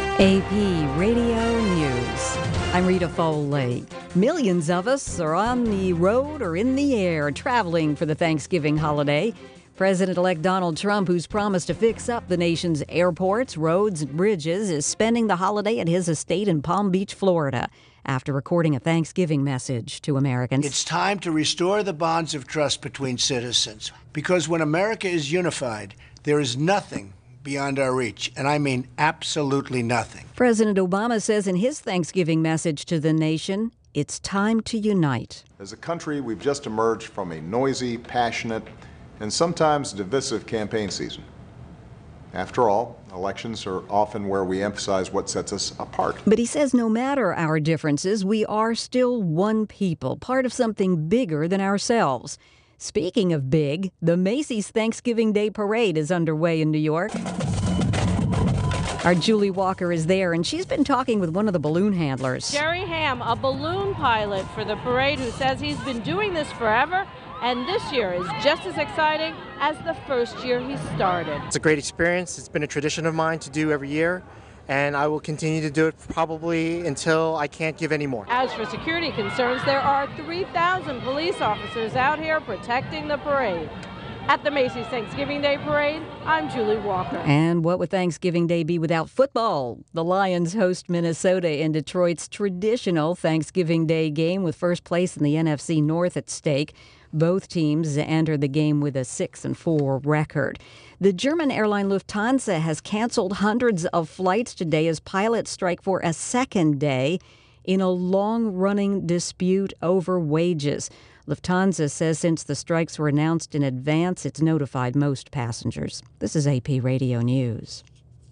AP Radio News. I'm Rita Foley. Millions of us are on the road or in the air traveling for the Thanksgiving holiday. President-elect Donald Trump, who's promised to fix up the nation's airports, roads, and bridges, is spending the holiday at his estate in Palm Beach, Florida, after recording a Thanksgiving message to Americans. It's time to restore the bonds of trust between citizens, because when America is unified, there is nothing beyond our reach, and I mean absolutely nothing. President Obama says in his Thanksgiving message to the nation, it's time to unite. As a country, we've just emerged from a noisy, passionate, and sometimes divisive campaign season. After all, elections are often where we emphasize what sets us apart. But he says no matter our differences, we are still one people, part of something bigger than ourselves. Speaking of big, the Macy's Thanksgiving Day Parade is underway in New York. Our Julie Walker is there, and she's been talking with one of the balloon handlers. Jerry Ham, a balloon pilot for the parade, who says he's been doing this forever, and this year is just as exciting as the first year he started. It's a great experience. It's been a tradition of mine to do every year, and I will continue to do it probably until I can't give any more. As for security concerns, there are 3,000 police officers out here protecting the parade. At the Macy's Thanksgiving Day Parade, I'm Julie Walker. And what would Thanksgiving Day be without football? The Lions host Minnesota in Detroit's traditional Thanksgiving Day game with first place in the NFC North at stake. Both teams entered the game with a 6-4 record. The German airline Lufthansa has canceled hundreds of flights today as pilots strike for a second day in a long-running dispute over wages. Lufthansa says since the strikes were announced in advance, it's notified most passengers. This is AP Radio News.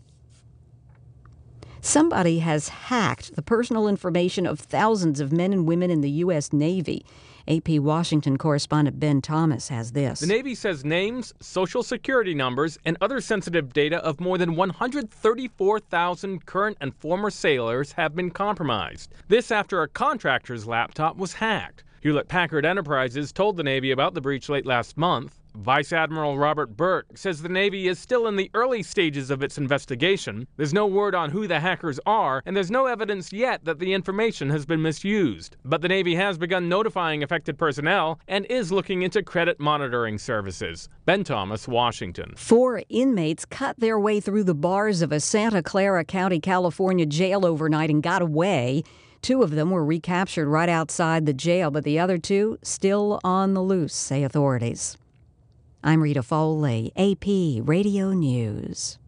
Somebody has hacked the personal information of thousands of men and women in the U.S. Navy. AP Washington correspondent Ben Thomas has this. The Navy says names, social security numbers, and other sensitive data of more than 134,000 current and former sailors have been compromised. This after a contractor's laptop was hacked. Hewlett-Packard Enterprises told the Navy about the breach late last month. Vice Admiral Robert Burt says the Navy is still in the early stages of its investigation. There's no word on who the hackers are, and there's no evidence yet that the information has been misused. But the Navy has begun notifying affected personnel and is looking into credit monitoring services. Ben Thomas, Washington. 4 inmates cut their way through the bars of a Santa Clara County, California jail overnight and got away. 2 of them were recaptured right outside the jail, but the other 2 still on the loose, say authorities. I'm Rita Foley, AP Radio News.